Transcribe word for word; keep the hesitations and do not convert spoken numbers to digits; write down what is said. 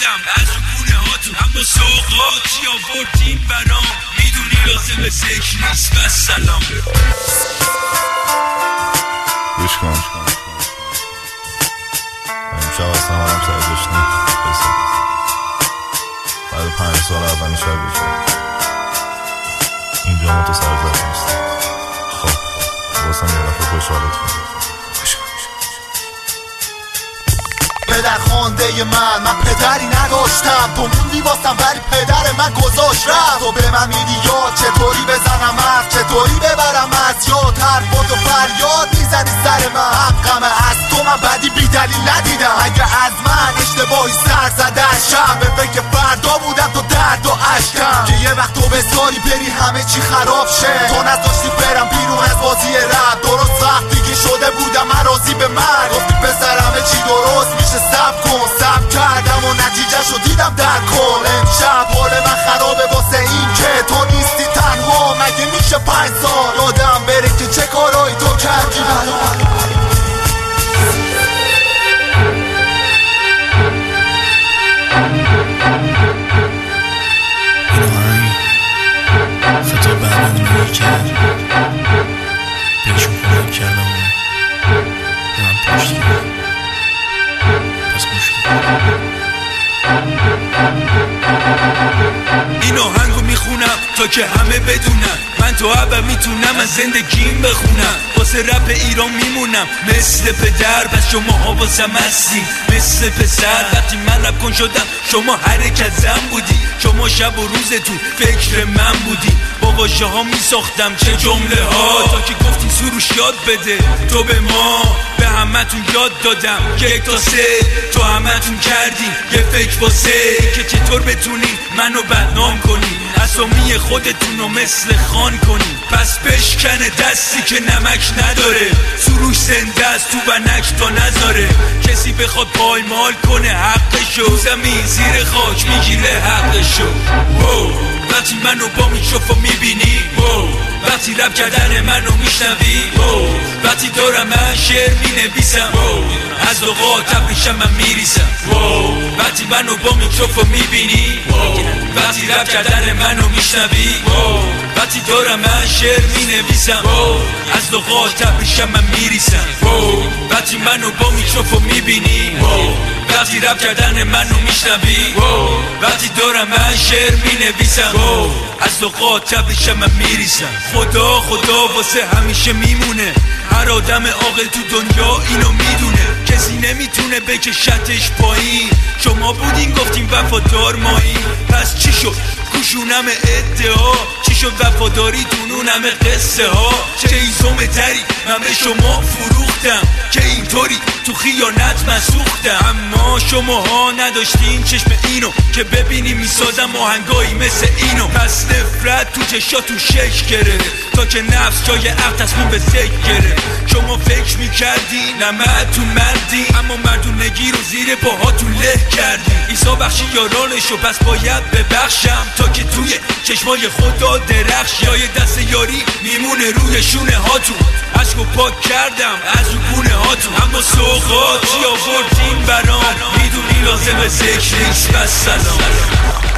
کردم از رو گونه هاتون، اما سوقاتی آوردین برام، میدونی لازم ذکر نیست و سلام. گوش کن امشب اصلا حالم سر داشتیم بعد پنج سال اولین شب بشه اینجا متصرف نیست. خب واسم یه دفعه خوشحالت کنم. پدر خانده من من پدری نداشتم، تو موندی واسم ولی پدر من گذاشت رفت. تو به من میدی یاد چطوری بزنم حرف، چطوری ببرم از یاد حرفات و فریاد میزنی سر من. حقمه از تو من بدی بی دلیل ندیدم، اگه از من اشتباهی سر زده شب به فکر فردا بودم تو درد و عشقم، که یه وقت تو بذاری بری همه چی خراب شه. تو نذاشتی برم بیرون از بازی رب، درست وقتی که شده بودم من راضی به مرگ. گفتی پسر همه چی درست میشه سب کن، سب کردم و نتیجه شو دیدم در کن. امشب حال من خرابه واسه این که تو نیستی تنها، مگه میشه پنج سال یادم بره که چه کارایی تو کردی برام. خطا برنامه کرد بهشون کمک کردم و به من پشت کرد. پس گوش این آهنگو میخونم تا که همه بدونم من تو اول میتونم از زندگیم بخونم. واسه رپ ایران میمونم مثل پدر، بس شما ها واسم هستیم مثل پسر. وقتی من رپ کن شدم شما حرکت زن بودی، شما شب و روزتون فکر من بودی. با واژه ها میساختم چه جمله ها، تا که گفتی سروش یاد بده تو به ما. به همتون یاد دادم که یک تا سه تو همتون کردیم یه فکر واسه که چطور بتونی منو بدنام کنی، اسامی خودتونو مثل خان کنی. پس بشکنه دستی که نمک نداره، سروش زنده است تو بنک تا نذاره. کسی بخواد پایمال کنه حقشو، زمین زیر خاک میگیره حقشو. وقتی منو با میکروفون میبینی، وقتی رپ کردن منو میشنوی، وقتی دارم من شعر مینویسم، از اوقات ابریشم من میریسم. وقتی منو با میکروفون میبینی، وقتی رپ کردن منو میشنوی، وقتی دارم من شعر مینویسم، از اوقات ابریشم من میریسم. وقتی منو با میکروفون میبینی، وقتی رپ کردن منو میشنوی، وقتی دارم من شعر مینویسم، از اوقات ابریشم من میریسم. خدا خدا واسه همیشه میمونه، هر آدم عاقل تو دنیا اینو میدونه. کسی نمیتونه بکشتش پایین، شما بودین گفتین وفادار مایی. پس چی شد گوشونم ادعا، چی شد وفاداریتون اونم قصه ها. چه ایزومه تری من به شما فروختم که اینطوری تو خیانت من سوختم. اما شماها نداشتین چشم اینو که ببینیم میسازم آهنگایی مثل اینو. پس نفرت تو چشاتون شکل گرفت تا که نفس جای عقل تصمیم به ذکر گرفت. شما فکر میکردین نمتون مردین، اما مردونگی رو زیر پاهاتون له کردین. عیسی بخشی یارانشو پس باید ببخشم تا که توی چشمای خدا درخش. جای دست یاری میمونه روی شونه هاتون، عشقو پاک کردم از رو گونه هاتون. اما سوقاتی آوردین برام، میدونی لازم ذکر نیست و سلام.